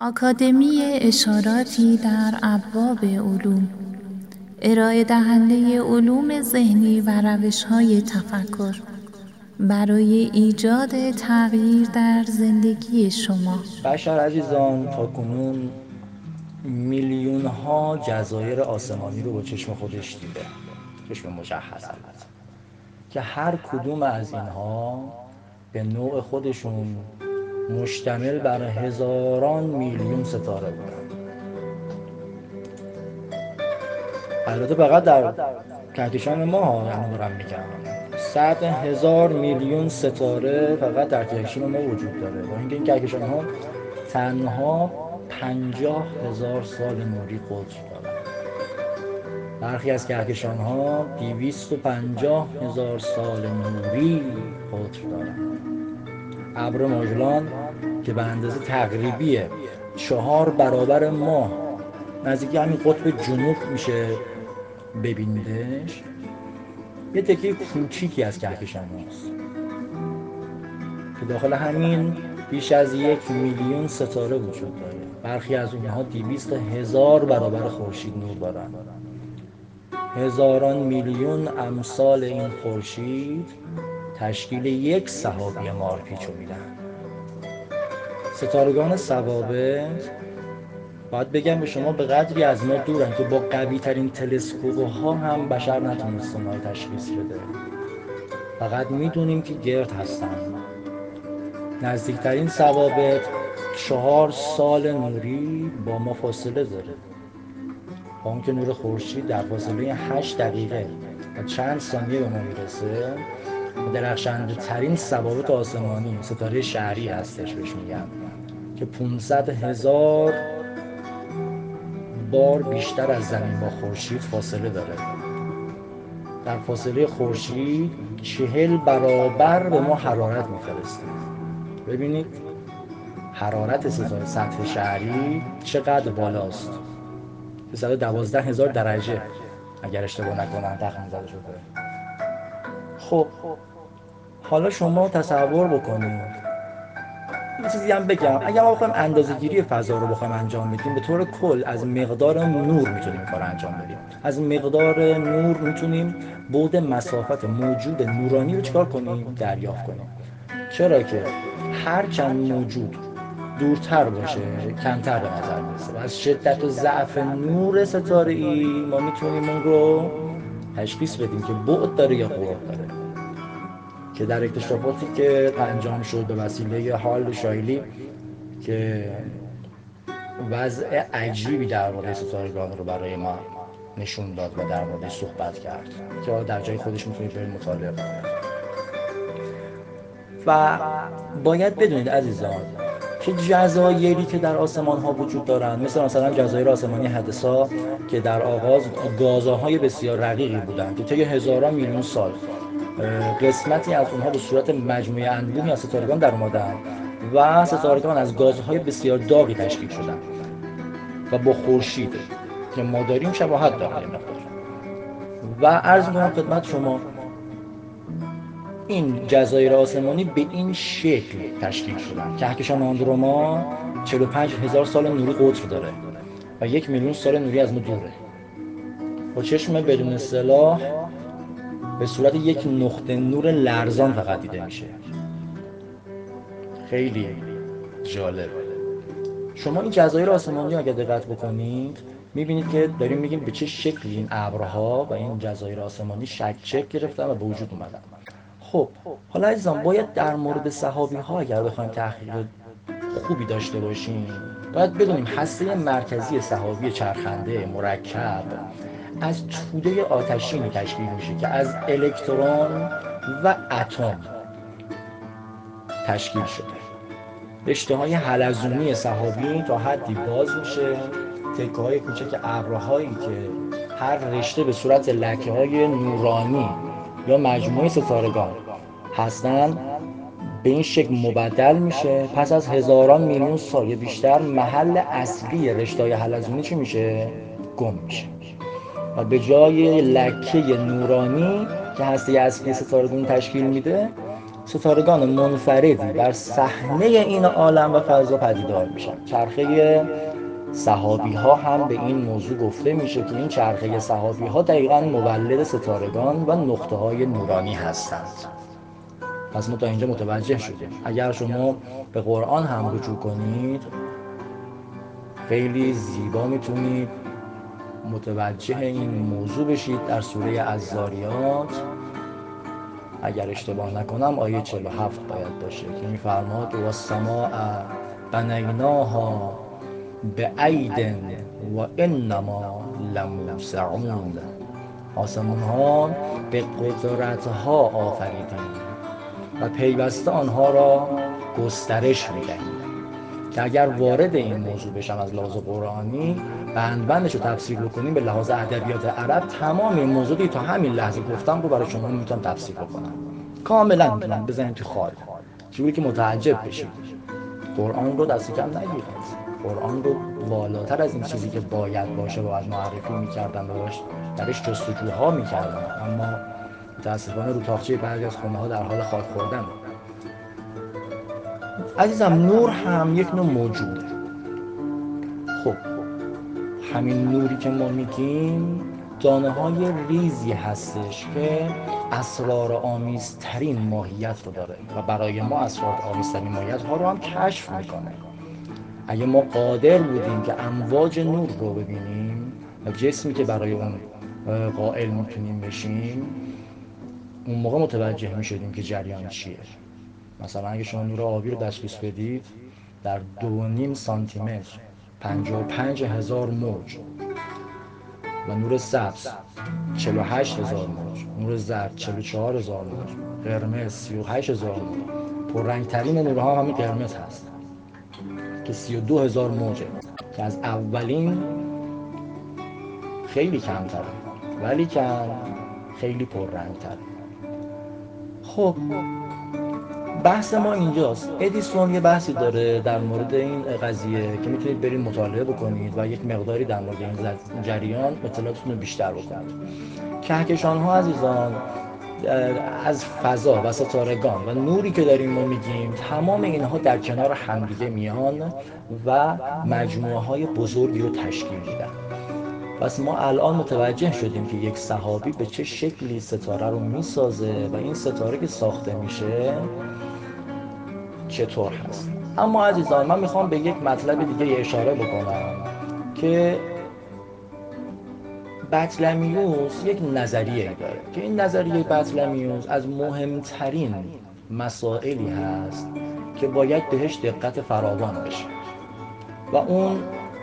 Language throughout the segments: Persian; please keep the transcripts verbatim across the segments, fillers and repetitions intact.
آکادمی اشاراتی در ابواب علوم، ارائه دهنده علوم ذهنی و روش‌های تفکر برای ایجاد تغییر در زندگی شما. بشر عزیزان تاکنون میلیون ها جزایر آسمانی رو با چشم خودش دیده، چشم مشخص البته، که هر کدوم از اینها به نوع خودشون مشتمل بر هزاران میلیون ستاره بودن. البته فقط در کهکشان ما ها یعنی دارم میگم صد هزار میلیون ستاره فقط در کهکشان ما وجود داره، با اینکه این کهکشان ها تنها پنجاه هزار سال نوری قطر دارن. برخی از کهکشان ها دویست و پنجاه هزار سال نوری قطر دارن. ابر ماژلان که به اندازه تقریبی چهار برابر ماه نزدیک همین قطب جنوب میشه ببینیدش، یه تکه کوچیکی از کهکشان هاست که داخل همین بیش از یک میلیون ستاره وجود داره. برخی از اونها دویست هزار برابر خورشید نور دارن. هزاران میلیون امثال این خورشید تشکیل یک سحابی مارپیچو میدن. ستارگان ثوابت باید بگم به شما به قدری از ما دورن که با قوی ترین تلسکوپ ها هم بشر نتونست اونها تشخیص بده. فقط میدونیم که گرد هستن. نزدیکترین ثوابت چهار سال نوری با ما فاصله داره، با اون که نور خورشید در فاصله هشت دقیقه و چند ثانیه به ما میرسه. درخشنده ترین ثوابت آسمانی ستاره شهری هستش بهش میگم، که پانصد هزار بار بیشتر از زمین با خورشید فاصله داره. در فاصله خورشید چهل برابر به ما حرارت میفرسته. ببینید حرارت ستاره سطح شهری چقدر بالاست، سیصد و دوازده هزار درجه اگر اشتباه نکنم تخمین زده شده. خب حالا شما تصور بکنید، یه چیزی هم بگم، اگر ما بخوایم اندازه‌گیری فضا رو بخوایم انجام بدیم، به طور کل از مقدار نور میتونیم این کارو انجام بدیم. از مقدار نور میتونیم بعد مسافت موجود نورانی رو چیکار کنیم؟ دریافت کنیم. چرا که هر چند موجود دورتر باشه کمتر به نظر میرسه و از شدت و ضعف نور ستاره ای ما میتونیم اون رو تشخیص بدیم که بعد داره یا قرب داره، که در اکتشافاتی که انجام شد به وسیله هال شایلی که وضع عجیبی درباره ستارگان رو برای ما نشون داد و در موردش صحبت کرد که در جای خودش میتونید برید مطالعه کنید. و باید بدونید عزیزان که جزایری که در آسمان ها وجود دارند، مثل مثلا جزایر آسمانی حدثا که در آغاز گازهای بسیار رقیقی بودند که طی هزاران میلیون سال قسمتی از اونها به صورت مجموعه انبوهی از ستارگان در اومدن و ستارگان از گازهای بسیار داغی تشکیل شدن و با خورشید که ما داریم شباهت داره و عرض می‌کنم خدمت شما این جزایر آسمانی به این شکل تشکیل شدن. کهکشان آندروما چهل و پنج هزار سال نوری قطر داره و یک میلیون سال نوری از ما دوره. با چشم بدون اصطلاح به صورت یک نقطه نور لرزان فقط دیده میشه. خیلی جالب. شما این جزایر آسمانی اگه دقت بکنید میبینید که داریم میگیم به چه شکلی این ابرها و این جزایر آسمانی شکل گرفتن و به وجود اومدن. خب حالا عزیزان باید در مورد سحابی ها اگر بخوایم تحقیق خوبی داشته باشیم باید بدونیم هسته مرکزی سحابی چرخنده مرکب از توده آتشینی تشکیل میشه که از الکترون و اتم تشکیل شده. رشته‌های حلزونی سحابی تا حدی باز میشه، تکه‌های کوچک ابرهایی که هر رشته به صورت لکه‌های نورانی یا مجموعه ستارگان هستن به این شکل مبدل میشه. پس از هزاران میلیون سال بیشتر محل اصلی رشته‌های حلزونی چی میشه؟ گم میشه و به جای لکه نورانی که هسته اصلی ستارگان تشکیل میده ستارگان منفردی بر صحنه این عالم و فضا پدیدار میشن. چرخه سحابی ها هم به این موضوع گفته میشه که این چرخه سحابی ها دقیقاً مولد ستارگان و نقطه های نورانی هستند. پس ما تا اینجا متوجه شدیم. اگر شما به قرآن هم رجوع کنید خیلی زیبا میتونید متوجه این موضوع بشید. در سوره الذاریات اگر اشتباه نکنم آیه چهل و هفت باید باشه که میفرماد و السماء بنیناها بعید و انما لموسعون. آسمان ها به قدرت ها آفریدیم و پیوسته آنها را گسترش میدهیم. که اگر وارد این موضوع بشم از لحاظ قرآنی بند بندش رو تفسیر بکنیم به لحاظ ادبیات عرب، تمام این موضوعی تا همین لحظه گفتم رو برای شما میتونم تفسیر بکنم کاملا. میتونم بزنید تو خال جوری که متعجب بشید. قرآن رو دست کم نگیرید. قرآن رو بالاتر از این چیزی که باید باشه باید معرفی میکردن و درش جستجوها میکردن، اما متاسفانه رو تاقچه بعضی از خونه ها در حال خاک خوردن. عزیزم نور هم یک نوع موجوده. خب همین نوری که ما میگیم دانه های ریزی هستش که اسرارآمیزترین ماهیت رو داره و برای ما اسرارآمیزترین ماهیت ها رو هم کشف میکنه. اگه ما قادر بودیم که امواج نور رو ببینیم و جسمی که برای اون قائل میتونیم بشیم، اون موقع متوجه میشدیم که جریان چیه. مثلا اگه شما نور آبی رو تشخیص بدید در دو و نیم سانتی متر پنجاه و پنج هزار موج و نور سبز چهل و هشت هزار موج، نور زرد چهل و چهار هزار موج، قرمز سی و هشت هزار موج، پررنگترین نورها همین قرمز هست که سی و دو هزار موجه که از اولین خیلی کمتره ولی که خیلی پررنگتره. خب بحث ما اینجاست. ادیسون یه بحثی داره در مورد این قضیه که میتونید برید مطالعه بکنید و یک مقداری در مورد این جریان اطلاعاتتون رو بیشتر بکنید. کهکشان ها عزیزان از فضا و ستارگان و نوری که داریم ما میگیم تمام اینها در کنار همدیگه میان و مجموعه های بزرگی رو تشکیل میدن. پس ما الان متوجه شدیم که یک سحابی به چه شکلی ستاره رو میسازه و این ستاره که ساخته میشه چطور هست. اما عزیزان من میخوام به یک مطلب دیگه اشاره بکنم که بطلمیوس یک نظریه داره که این نظریه بطلمیوس از مهمترین مسائلی هست که باید بهش دقت فراوان بشه و اون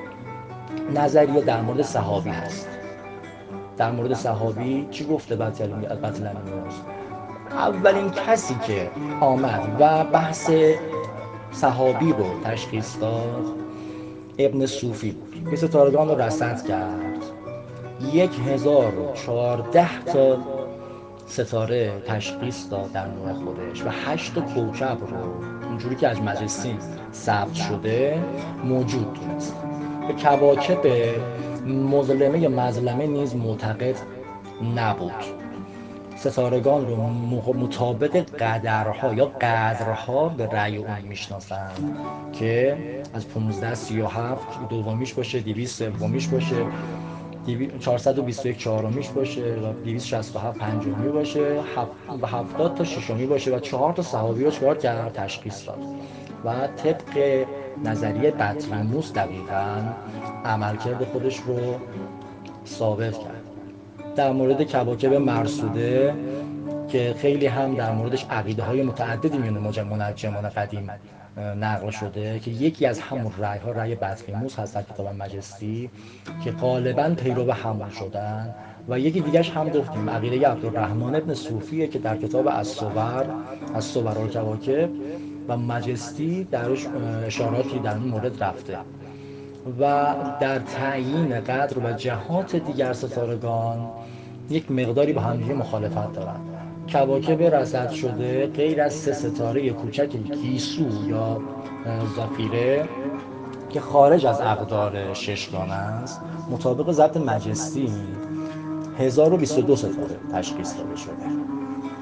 نظریه در مورد سحابی هست. در مورد سحابی چی گفته بطلمیوس؟ اولین کسی که آمد و بحث سحابی رو تشخیص داد ابن صوفی بود که ستارگان رو رصد کرد. یک هزار و چهارده تا ستاره تشخیص داد در نوع خودش و هشت تا کوکب رو اونجوری که از مجلسی ثبت شده موجود دونست. به کواکب مظلمه مظلمه نیز معتقد نبود. ستارگان رو مطابق قدرها یا قدرها به رأی اون میشناسن که از پانزده سی و هفت دومیش باشه، دویست سومیش باشه، چهارصد و بیست و یک چهارمیش باشه و دویست و شصت و هفت پنجمی باشه و هفتاد تا ششمی باشه و چهار تا صحابی رو چهار کرد تشخیص داد و طبق نظریه بطلمیوس دقیقاً عملکرد خودش رو ثابت کرد. در مورد کواکب مرصوده که خیلی هم در موردش عقیده های متعددی میونه منجمان قدیم نقل شده که یکی از همون رأی ها رأی بطلمیوس هست در کتاب مجلسی که غالباً پیرو همون شدن و یکی دیگرش هم گفتیم عقیده عبدالرحمن ابن صوفیه که در کتاب الصور الصور الکواکب و مجلسی درش اشاراتی در این مورد رفته و در تعیین قدر و جهات دیگر ستارگان یک مقداری با هم دیگه مخالفت دارن. کواکب رصد شده غیر از سه ستاره کوچک گیسو یا زفیره که خارج از اقدار ششگانه است مطابق ضبط مجلسی هزار و بیست و دو ستاره تشخیص داده شده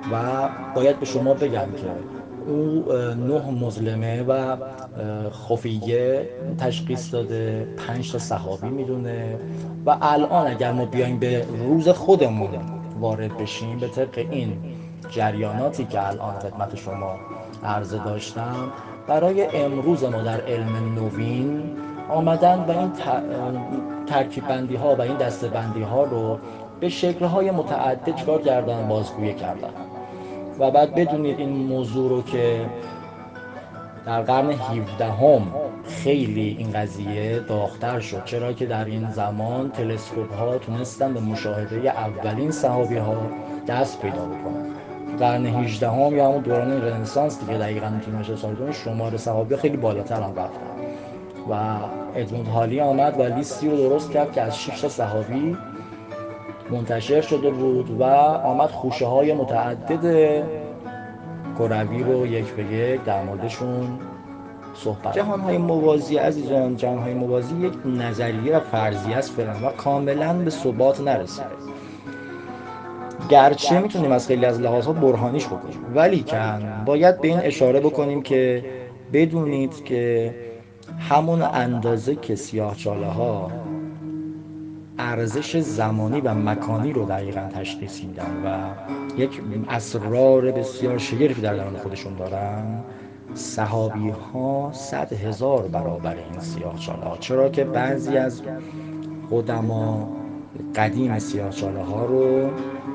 و باید به شما بگم که او نه مظلمه و خفیه تشخیص داده، پنج تا صحابی میدونه و الان اگر ما بیایم به روز خودمون وارد بشیم به طبق این جریاناتی که الان خدمت شما عرضه داشتم، برای امروز ما در علم نوین آمدن و این ترکیب بندی ها و این دسته بندی ها رو به شکل های متعدد چکار کردن؟ بازگویی کردن. و بعد بدونید این موضوع رو که در قرن هفدهم خیلی این قضیه داغ‌تر شد، چرا که در این زمان تلسکوپ ها تونستن به مشاهده اولین صحابی ها دست پیدا بکنن. قرن هجدهم یا همون دوران رنسانس دیگه دقیقاً میتونیم اشاره کنیم، شمار صحابی خیلی بالاتر هم رفتن و ادموند هالی آمد و لیستی رو درست کرد که از شش تا صحابی منتشر شده بود و آمد خوشه های متعدد کروی رو یک به یک در موردشون صحبت. جهان های موازی عزیزان، جهان های موازی یک نظریه و فرضیه است فعلا و کاملا به ثبات نرسیده، گرچه میتونیم از خیلی از لحاظها برهانیش بکنیم، ولی کن باید به این اشاره بکنیم که بدونید که همون اندازه که سیاه‌چاله ها ارزش زمانی و مکانی رو دقیقاً تشخیص میدن و یک اسرار بسیار شگرفی در درون خودشون دارن، صحابی ها صد هزار برابر این سیاه‌چاله ها، چرا که بعضی از قدما قدیم سیاه‌چاله ها رو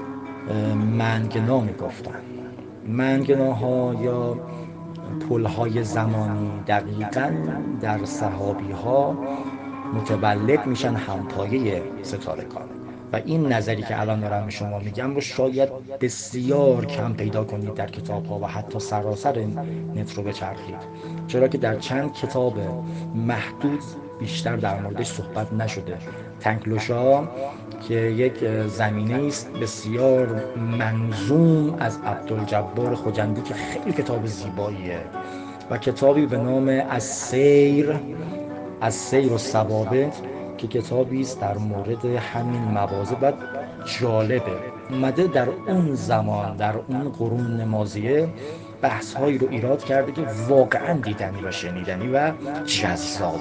منگنا میگفتن. منگناها یا پلهای زمانی دقیقاً در صحابی ها متولد میشن همپایه ستارگان و این نظری که الان دارم به شما میگم رو شاید بسیار کم پیدا کنید در کتاب ها و حتی سراسر نت رو بچرخید، چرا که در چند کتاب محدود بیشتر در موردش صحبت نشده. تنکلوشا که یک زمینه است بسیار منظوم از عبدالجبار خجندی که خیلی کتاب زیباییه و کتابی به نام السیر السیر و ثوابت که کتابی است در مورد همین مواضع و جالبه، اومده در اون زمان در اون قرون ماضیه بحث هایی رو ایراد کرده که واقعا دیدنی و شنیدنی و جذابه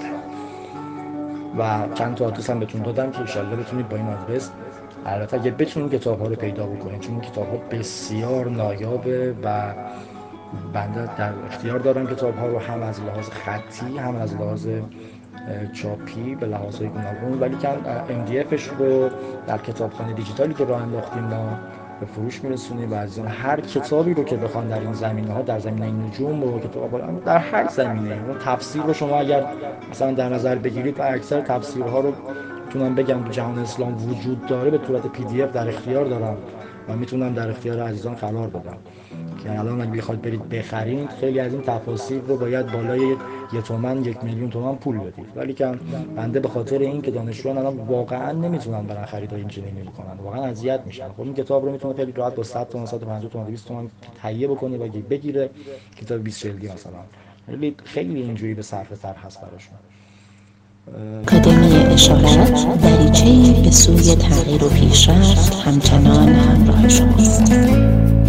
و چند تا آدرس هم بهتون دادم که انشالله بتونید با این آدرس، البته اگه بتونید کتاب ها رو پیدا بکنید، چون کتاب ها بسیار نایابه و بنده در اختیار دارم کتاب ها رو هم از لحاظ خطی هم از لحاظ چاپی به لحاظ گوناگون، ولی که ام دی افش رو در کتابخانه دیجیتالی که راه انداختیم ما به فروش میرسونیم و از این هر کتابی رو که بخوان در این زمینه ها، در زمینه نجوم و کتاب در هر زمینه، اون تفسیر رو شما اگر مثلا در نظر بگیرید و اکثر تفسیرها رو میتونم بگم تو جهان اسلام وجود داره به صورت پی دی اف در اختیار دارم و میتونم در اختیار عزیزان قرار بدم که الان اگه بخواید برید بخرید خیلی از این تفاسیر رو باید بالای یک تومن یک میلیون تومان پول بدید، ولی که بنده به خاطر این که دانشجویان الان واقعا نمیتونن برن خریدای اینجوری بکنن، واقعا اذیت میشن. خب این کتاب رو میتونه خیلی راحت با صد تومان صد و پنجاه تومان دویست تومان تهیه بکنه و بگیره، کتاب بیست جلدی مثلا، خیلی خیلی اینجوری به صرفه تر هست براشون. آکادمی اشارت دریچه‌ای به سوی تغییر و پیشرفت همچنان همراه شماست.